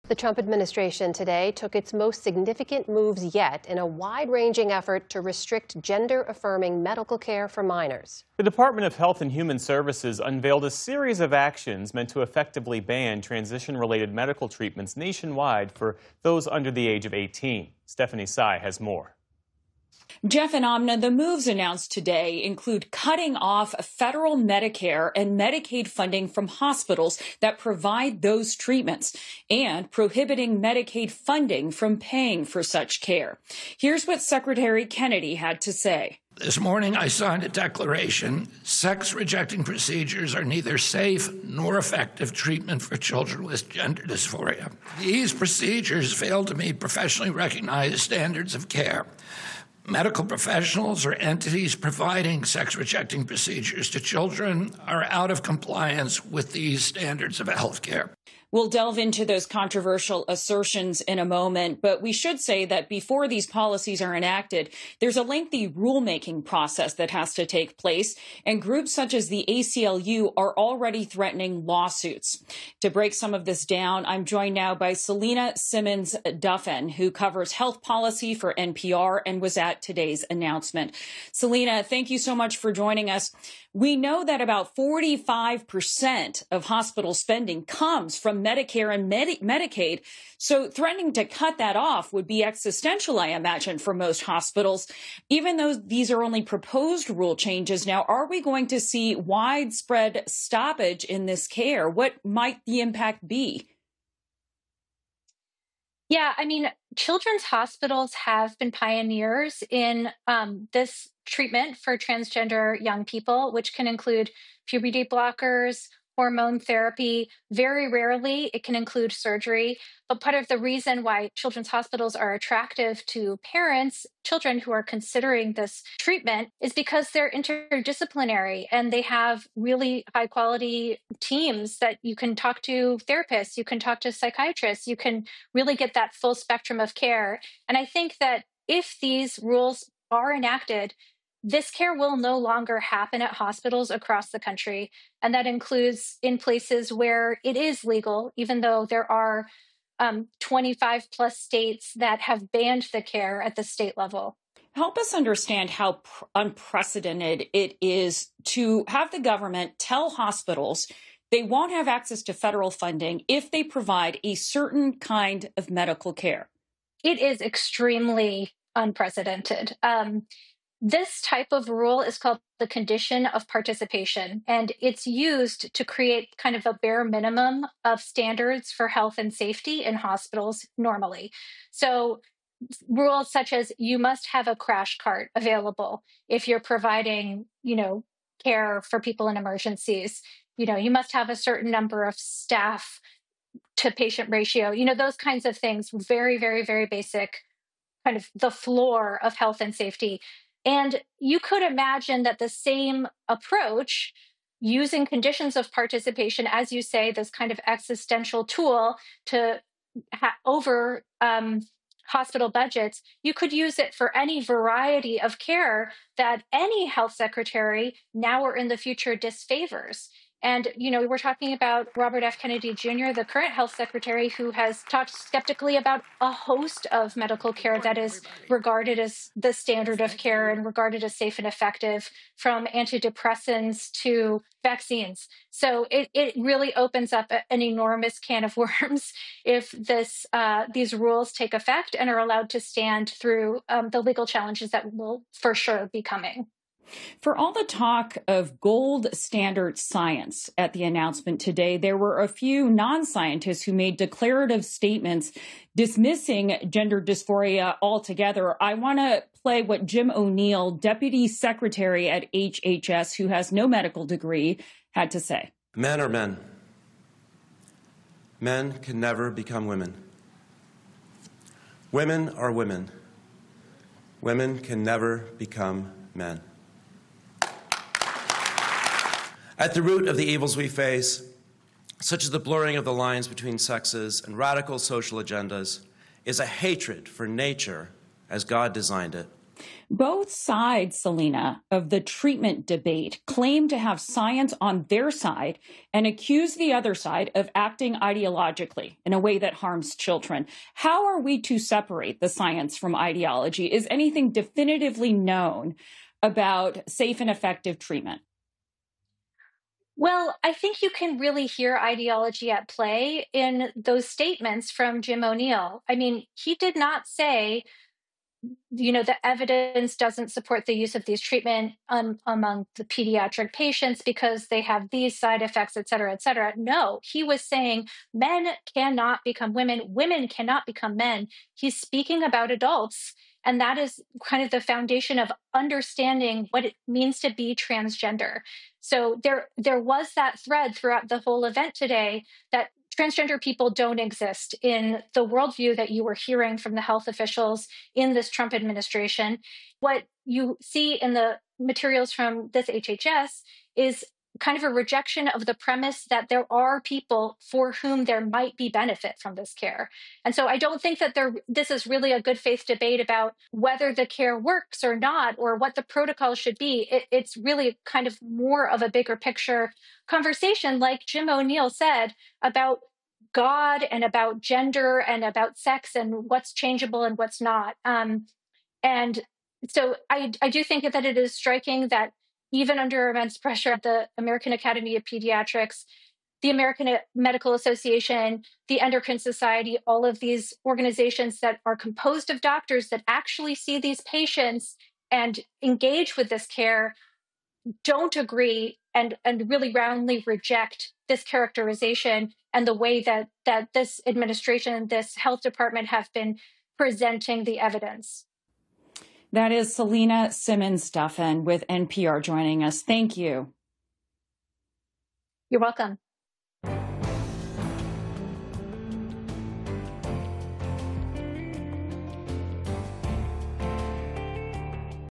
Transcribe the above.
The Trump administration today took its most significant moves yet in a wide-ranging effort to restrict gender-affirming medical care for minors. The Department of Health and Human Services unveiled a series of actions meant to effectively ban transition-related medical treatments nationwide for those under the age of 18. Stephanie Tsai has more. Jeff and Amna, the moves announced today include cutting off federal Medicare and Medicaid funding from hospitals that provide those treatments and prohibiting Medicaid funding from paying for such care. Here's what Secretary Kennedy had to say. This morning, I signed a declaration. Sex-rejecting procedures are neither safe nor effective treatment for children with gender dysphoria. These procedures fail to meet professionally recognized standards of care. Medical professionals or entities providing sex-rejecting procedures to children are out of compliance with these standards of health care. We'll delve into those controversial assertions in a moment, but we should say that before these policies are enacted, there's a lengthy rulemaking process that has to take place, and groups such as the ACLU are already threatening lawsuits. To break some of this down, I'm joined now by Selena Simmons-Duffin, who covers health policy for NPR and was at today's announcement. Selena, thank you so much for joining us. We know that about 45% of hospital spending comes from Medicare and Medicaid, so threatening to cut that off would be existential, I imagine, for most hospitals. Even though these are only proposed rule changes now, are we going to see widespread stoppage in this care? What might the impact be? Yeah, I mean, children's hospitals have been pioneers in this treatment for transgender young people, which can include puberty blockers, hormone therapy. Very rarely, it can include surgery. But part of the reason why children's hospitals are attractive to parents, children who are considering this treatment, is because they're interdisciplinary and they have really high quality teams that you can talk to therapists, you can talk to psychiatrists, you can really get that full spectrum of care. And I think that if these rules are enacted, this care will no longer happen at hospitals across the country. And that includes in places where it is legal, even though there are 25 plus states that have banned the care at the state level. Help us understand how unprecedented it is to have the government tell hospitals they won't have access to federal funding if they provide a certain kind of medical care. It is extremely unprecedented. This type of rule is called the condition of participation, and it's used to create kind of a bare minimum of standards for health and safety in hospitals normally. So rules such as you must have a crash cart available if you're providing, care for people in emergencies. You must have a certain number of staff to patient ratio, those kinds of things, very, very, very basic, kind of the floor of health and safety. And you could imagine that the same approach, using conditions of participation, as you say, this kind of existential tool to over hospital budgets, you could use it for any variety of care that any health secretary now or in the future disfavors. And, we're talking about Robert F. Kennedy Jr., the current health secretary, who has talked skeptically about a host of medical care that is regarded as the standard of care and regarded as safe and effective, from antidepressants to vaccines. So it really opens up an enormous can of worms if these rules take effect and are allowed to stand through the legal challenges that will for sure be coming. For all the talk of gold standard science at the announcement today, there were a few non-scientists who made declarative statements dismissing gender dysphoria altogether. I want to play what Jim O'Neill, Deputy Secretary at HHS, who has no medical degree, had to say. Men are men. Men can never become women. Women are women. Women can never become men. At the root of the evils we face, such as the blurring of the lines between sexes and radical social agendas, is a hatred for nature as God designed it, Both sides, Selena, of the treatment debate claim to have science on their side and accuse the other side of acting ideologically in a way that harms children. How are we to separate the science from ideology? Is anything definitively known about safe and effective treatment? Well, I think you can really hear ideology at play in those statements from Jim O'Neill. I mean, he did not say, the evidence doesn't support the use of these treatment among the pediatric patients because they have these side effects, et cetera, et cetera. No, he was saying men cannot become women, women cannot become men. He's speaking about adults. And that is kind of the foundation of understanding what it means to be transgender. So there was that thread throughout the whole event today that transgender people don't exist in the worldview that you were hearing from the health officials in this Trump administration. What you see in the materials from this HHS is kind of a rejection of the premise that there are people for whom there might be benefit from this care. And so I don't think that this is really a good faith debate about whether the care works or not, or what the protocol should be. It's really kind of more of a bigger picture conversation, like Jim O'Neill said, about God and about gender and about sex and what's changeable and what's not. And so I do think that it is striking that even under immense pressure at the American Academy of Pediatrics, the American Medical Association, the Endocrine Society, all of these organizations that are composed of doctors that actually see these patients and engage with this care don't agree and really roundly reject this characterization and the way that this administration, this health department have been presenting the evidence. That is Selena Simmons-Duffin with NPR joining us. Thank you. You're welcome.